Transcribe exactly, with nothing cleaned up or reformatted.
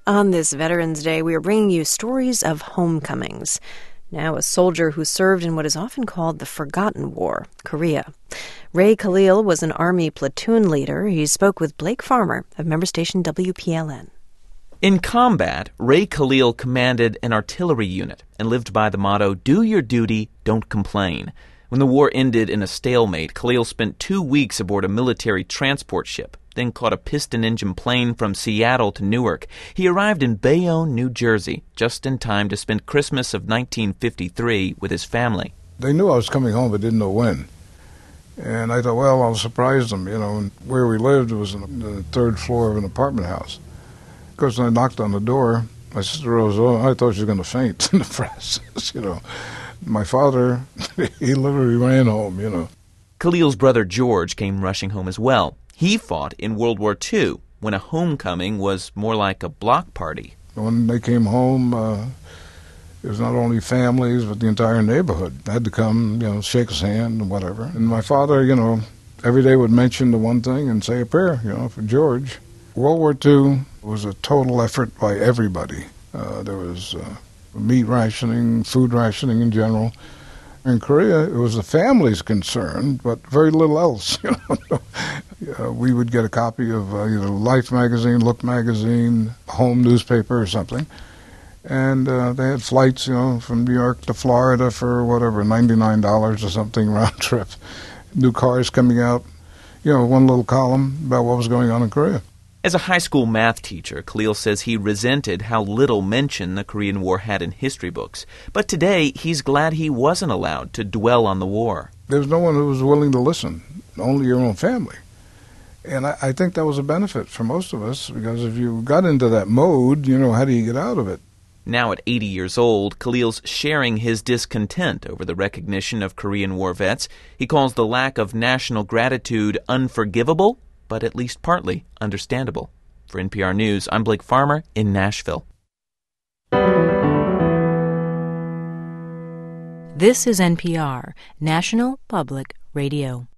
On this Veterans Day, we are bringing you stories of homecomings. Now, a soldier who served in what is often called the Forgotten War, Korea. Ray Khalil was an Army platoon leader. He spoke with Blake Farmer of member station W P L N. In combat, Ray Khalil commanded an artillery unit and lived by the motto, "Do your duty, don't complain." When the war ended in a stalemate, Khalil spent two weeks aboard a military transport ship, then caught a piston-engine plane from Seattle to Newark. He arrived in Bayonne, New Jersey, just in time to spend Christmas of nineteen fifty-three with his family. They knew I was coming home, but didn't know when. And I thought, well, I'll surprise them, you know. And where we lived was in the third floor of an apartment house. Of course, when I knocked on the door, my sister rose up. I thought she was going to faint in the process, you know. My father, he literally ran home, you know. Khalil's brother George came rushing home as well. He fought in World War Two, when a homecoming was more like a block party. When they came home, uh, it was not only families, but the entire neighborhood had to come, you know, shake his hand and whatever. And my father, you know, every day would mention the one thing and say a prayer, you know, for George. World War Two was a total effort by everybody. Uh, there was uh, meat rationing, food rationing in general. In Korea, it was the family's concern, but very little else. You know, uh, we would get a copy of uh, either Life magazine, Look magazine, home newspaper or something, and uh, they had flights, you know, from New York to Florida for whatever ninety-nine dollars or something round trip. New cars coming out, you know, one little column about what was going on in Korea. As a high school math teacher, Khalil says he resented how little mention the Korean War had in history books. But today, he's glad he wasn't allowed to dwell on the war. There was no one who was willing to listen, only your own family. And I, I think that was a benefit for most of us, because if you got into that mode, you know, how do you get out of it? Now at eighty years old, Khalil's sharing his discontent over the recognition of Korean War vets. He calls the lack of national gratitude unforgivable, but at least partly understandable. For N P R News, I'm Blake Farmer in Nashville. This is N P R, National Public Radio.